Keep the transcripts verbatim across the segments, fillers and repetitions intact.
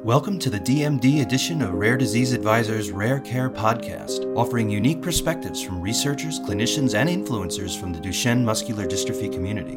Welcome to the D M D edition of Rare Disease Advisor's Rare Care podcast, offering unique perspectives from researchers, clinicians, and influencers from the Duchenne muscular dystrophy community.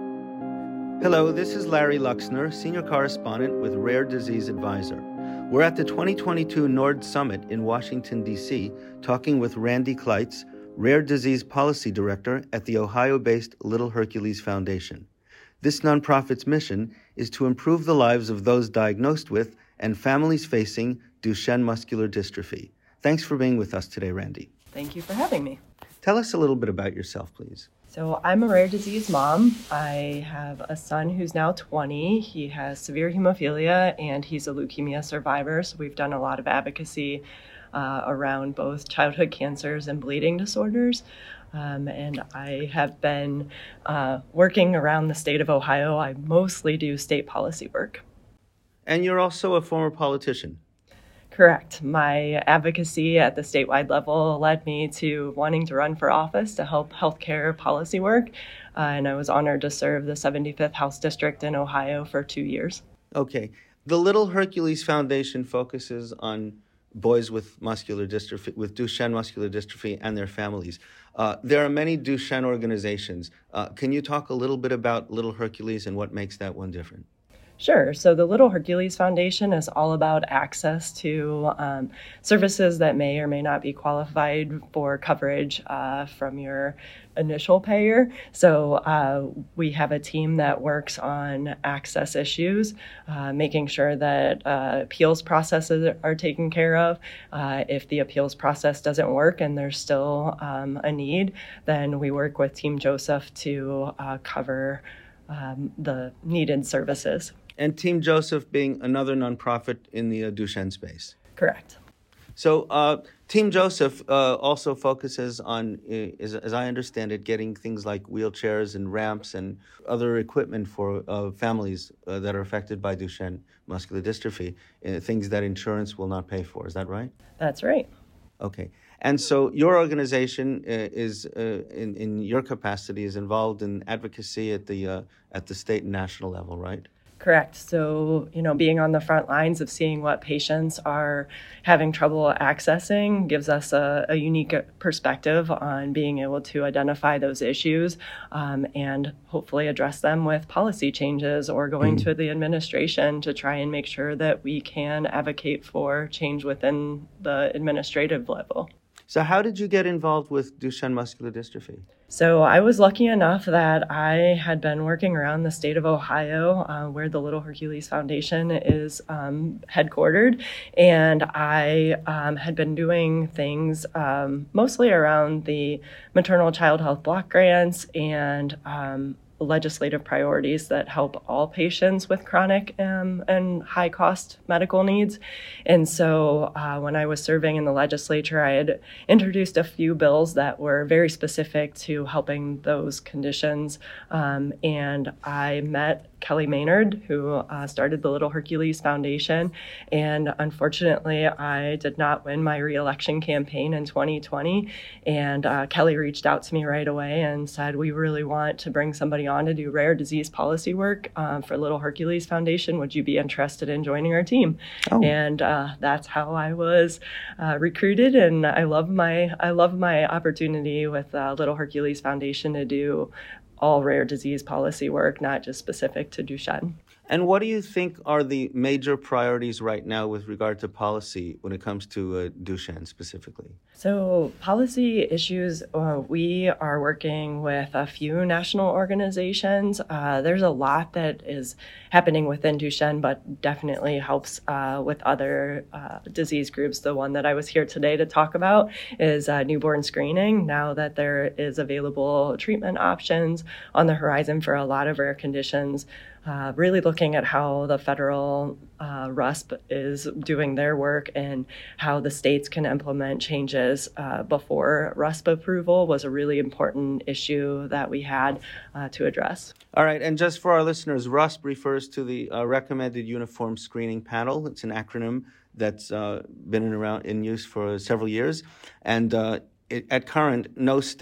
Hello, this is Larry Luxner, Senior Correspondent with Rare Disease Advisor. We're at the twenty twenty-two NORD Summit in Washington, D C, talking with Randy Kleitz, Rare Disease Policy Director at the Ohio-based Little Hercules Foundation. This nonprofit's mission is to improve the lives of those diagnosed with and families facing Duchenne muscular dystrophy. Thanks for being with us today, Randy. Thank you for having me. Tell us a little bit about yourself, please. So I'm a rare disease mom. I have a son who's now twenty. He has severe hemophilia and he's a leukemia survivor. So we've done a lot of advocacy uh, around both childhood cancers and bleeding disorders. Um, and I have been uh, working around the state of Ohio. I mostly do state policy work. And you're also a former politician. Correct. My advocacy at the statewide level led me to wanting to run for office to help healthcare policy work. Uh, and I was honored to serve the seventy-fifth House District in Ohio for two years. Okay. The Little Hercules Foundation focuses on boys with muscular dystrophy, with Duchenne muscular dystrophy and their families. Uh, there are many Duchenne organizations. Uh, can you talk a little bit about Little Hercules and what makes that one different? Sure. So the Little Hercules Foundation is all about access to um, services that may or may not be qualified for coverage uh, from your initial payer. So uh, we have a team that works on access issues, uh, making sure that uh, appeals processes are taken care of. Uh, if the appeals process doesn't work and there's still um, a need, then we work with Team Joseph to uh, cover um, the needed services. And Team Joseph being another nonprofit in the uh, Duchenne space. Correct. So uh, Team Joseph uh, also focuses on, uh, as, as I understand it, getting things like wheelchairs and ramps and other equipment for uh, families uh, that are affected by Duchenne muscular dystrophy, uh, things that insurance will not pay for. Is that right? That's right. Okay. And so your organization uh, is, uh, in, in your capacity, is involved in advocacy at the uh, at the state and national level, right? Correct. So, you know, being on the front lines of seeing what patients are having trouble accessing gives us a, a unique perspective on being able to identify those issues um, and hopefully address them with policy changes or going mm. to the administration to try and make sure that we can advocate for change within the administrative level. So how did you get involved with Duchenne muscular dystrophy? So I was lucky enough that I had been working around the state of Ohio, uh, where the Little Hercules Foundation is um, headquartered. And I um, had been doing things um, mostly around the maternal child health block grants and um, legislative priorities that help all patients with chronic um, and high-cost medical needs. And so uh, when I was serving in the legislature, I had introduced a few bills that were very specific to helping those conditions. Um, and I met Kelly Maynard, who uh, started the Little Hercules Foundation. And unfortunately, I did not win my reelection campaign in twenty twenty. And uh, Kelly reached out to me right away and said, we really want to bring somebody on to do rare disease policy work um, for Little Hercules Foundation. Would you be interested in joining our team? Oh. And uh, that's how I was uh, recruited. And I love my I love my opportunity with uh, Little Hercules Foundation to do all rare disease policy work, not just specific to Duchenne. And what do you think are the major priorities right now with regard to policy when it comes to uh, Duchenne specifically? So policy issues, uh, we are working with a few national organizations. Uh, there's a lot that is happening within Duchenne, but definitely helps uh, with other uh, disease groups. The one that I was here today to talk about is uh, newborn screening. Now that there is available treatment options on the horizon for a lot of rare conditions, Uh, really looking at how the federal uh, R U S P is doing their work and how the states can implement changes uh, before R U S P approval was a really important issue that we had uh, to address. All right, and just for our listeners, R U S P refers to the uh, Recommended Uniform Screening Panel. It's an acronym that's uh, been in, around, in use for several years. And uh, it, at current, no state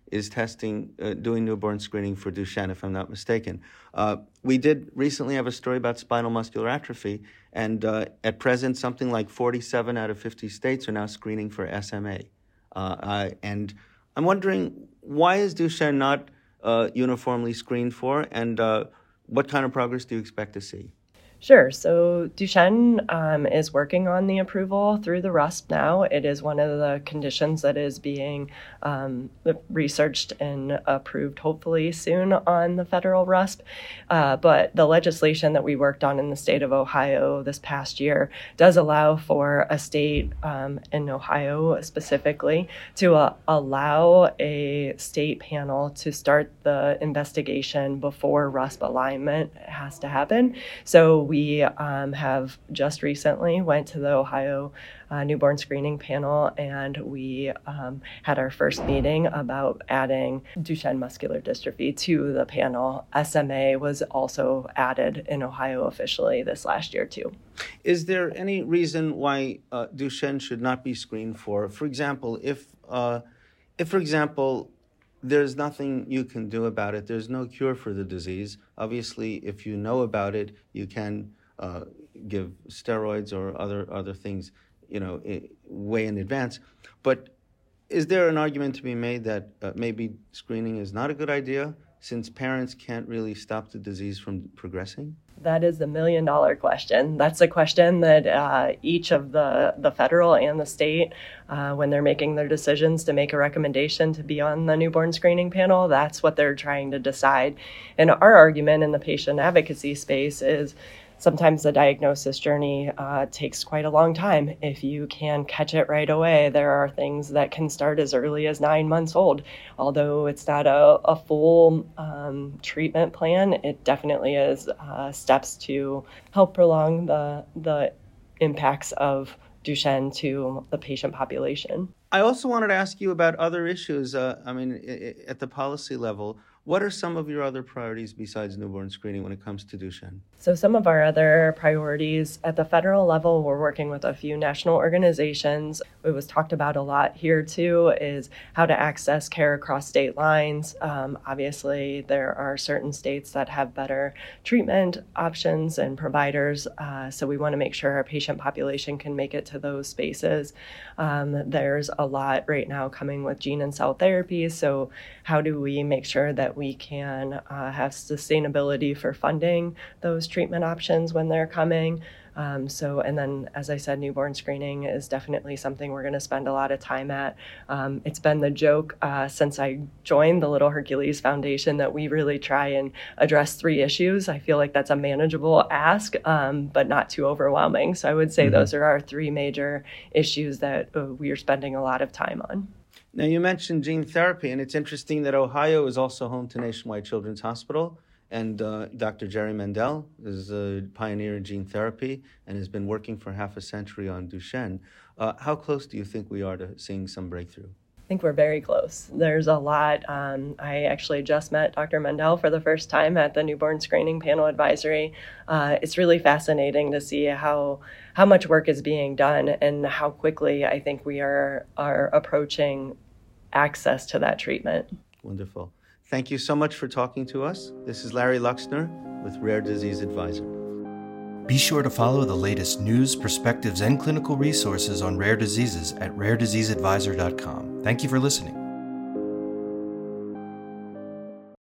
is testing, uh, doing newborn screening for Duchenne, if I'm not mistaken. Uh, we did recently have a story about spinal muscular atrophy, and uh, at present, something like forty-seven out of fifty states are now screening for S M A. Uh, I, and I'm wondering, why is Duchenne not uh, uniformly screened for, and uh, what kind of progress do you expect to see? Sure. So Duchenne um, is working on the approval through the R U S P now. It is one of the conditions that is being um, researched and approved hopefully soon on the federal R U S P. Uh, but the legislation that we worked on in the state of Ohio this past year does allow for a state, um, in Ohio specifically, to uh, allow a state panel to start the investigation before R U S P alignment has to happen. So we um, have just recently went to the Ohio uh, newborn screening panel, and we um, had our first meeting about adding Duchenne muscular dystrophy to the panel. S M A was also added in Ohio officially this last year too. Is there any reason why uh, Duchenne should not be screened for? For example, if, uh, if for example, there's nothing you can do about it. There's no cure for the disease. Obviously, if you know about it, you can uh, give steroids or other other things, you know, way in advance. But is there an argument to be made that uh, maybe screening is not a good idea, since parents can't really stop the disease from progressing? That is the million dollar question. That's a question that uh, each of the, the federal and the state, uh, when they're making their decisions to make a recommendation to be on the newborn screening panel, that's what they're trying to decide. And our argument in the patient advocacy space is sometimes the diagnosis journey uh, takes quite a long time. If you can catch it right away, there are things that can start as early as nine months old. Although it's not a, a full um, treatment plan, it definitely is uh, steps to help prolong the, the impacts of Duchenne to the patient population. I also wanted to ask you about other issues. Uh, I mean, at the policy level, what are some of your other priorities besides newborn screening when it comes to Duchenne? So some of our other priorities at the federal level, we're working with a few national organizations. It was talked about a lot here too, is how to access care across state lines. Um, obviously, there are certain states that have better treatment options and providers, uh, so we want to make sure our patient population can make it to those spaces. Um, there's a lot right now coming with gene and cell therapies, so how do we make sure that we can uh, have sustainability for funding those treatment options when they're coming? Um, so, and then, as I said, newborn screening is definitely something we're going to spend a lot of time at. Um, it's been the joke uh, since I joined the Little Hercules Foundation that we really try and address three issues. I feel like that's a manageable ask, um, but not too overwhelming. So I would say mm-hmm. those are our three major issues that uh, we are spending a lot of time on. Now, you mentioned gene therapy, and it's interesting that Ohio is also home to Nationwide Children's Hospital. And uh, Doctor Jerry Mendell is a pioneer in gene therapy and has been working for half a century on Duchenne. Uh, how close do you think we are to seeing some breakthrough? I think we're very close. There's a lot. Um, I actually just met Doctor Mendell for the first time at the Newborn Screening Panel Advisory. Uh, it's really fascinating to see how how much work is being done and how quickly I think we are are approaching access to that treatment. Wonderful. Thank you so much for talking to us. This is Larry Luxner with Rare Disease Advisor. Be sure to follow the latest news, perspectives, and clinical resources on rare diseases at rare disease advisor dot com. Thank you for listening.